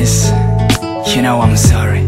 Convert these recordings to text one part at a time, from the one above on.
honest, you know I'm sorry.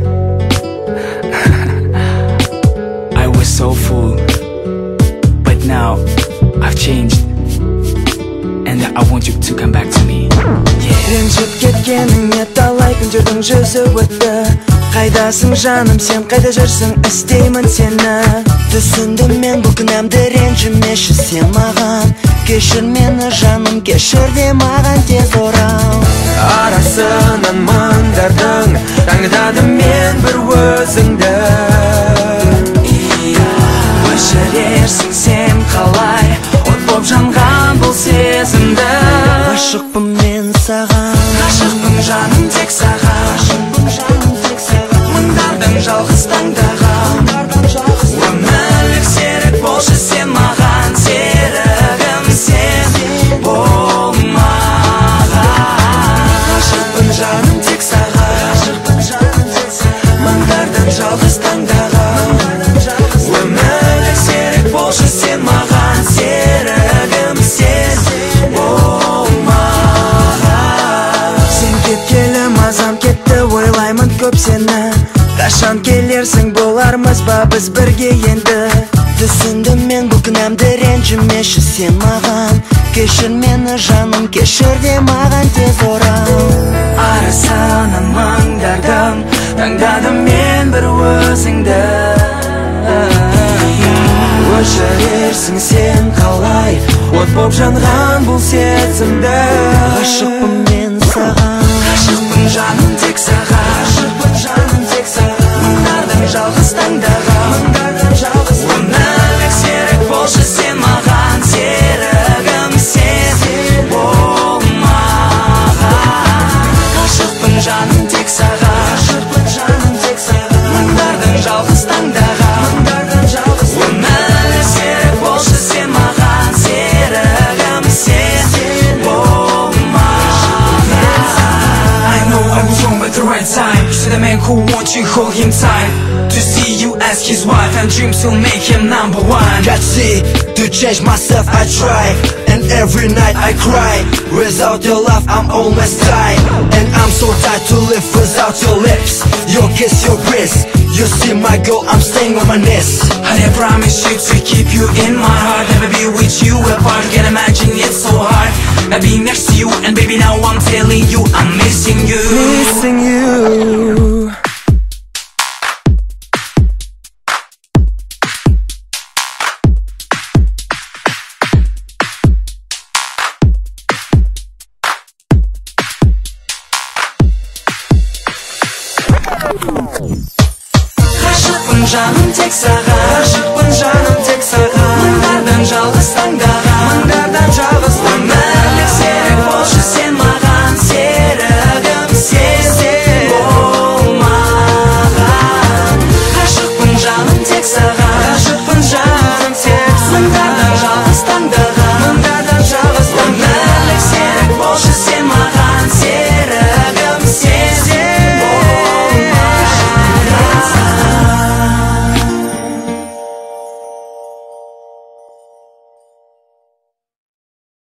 I was so fool, but now I've changed, and I want you to come back to me. Ренжіп кеткеніңе талай күндердің жүзі өтті. Қайдасың жаным, сен қайда жүрсің, іздеймін сені. Түсіндім мен бұл күнәмді, ренжімеші сен маған. Кешір мені жаным, кешір де маған тез орал. Арасынан мұңдардың таңдадым мен бір өзіңді. Өшірерсің сен қалай, от боп жанған бұл сезімді. Ғашықпын мен саған, ғашықпын жаным тек саған. Мұңдардың жалғыз таңдаған, өмірлік серік болшы сен маған. Серігім сен бол маған. Ғашықпын жаным тек саған, мұңдардың жалғыз таңдаған, өмірлік серік болшы сен маған. Серігім сен бол маған. Сен кеткелі мазам кетті, ойлаймын көп сені. Қашан келерсің, болармыз ба біз бірге енді. Түсіндім мен бұл күнәмді, ренжімеші сен маған. Кешір мені жаным, кешір де маған тез орал. Арасынан мұңдардың таңдадым мен бір өзіңді. Өшірерсің сен қалай, от боп жанған бұл сезімді. Ғашықпын мен саған, ғашықпын жаным тек саған. Ғашықпын жаным тек саған, мұңдардың жалғыз таңдаған, өмірлік серік болшы сен маған. Серігім сен бол маған. Ғашықпын жаным тек саған, мұңдардың жалғыз таңдаған, өмірлік серік болшы сен маған. Серігім сен бол маған. I know I was wrong at the right time. To the man who wants you, hold him tight. To see you as his wife, and dreams will make him number one. Can't see, to change myself I try, and every night I cry. Without your love I'm almost dying, and I'm so tired to live without your lips, your kiss, your breath. You see my girl, I'm staying on my knees. And I promise you to keep you in my heart, never be with you apart. Can't imagine it's so hard not being next to you, and baby now I'm telling you I'm missing you. Missing you. Ғашықпын жаным тек саған,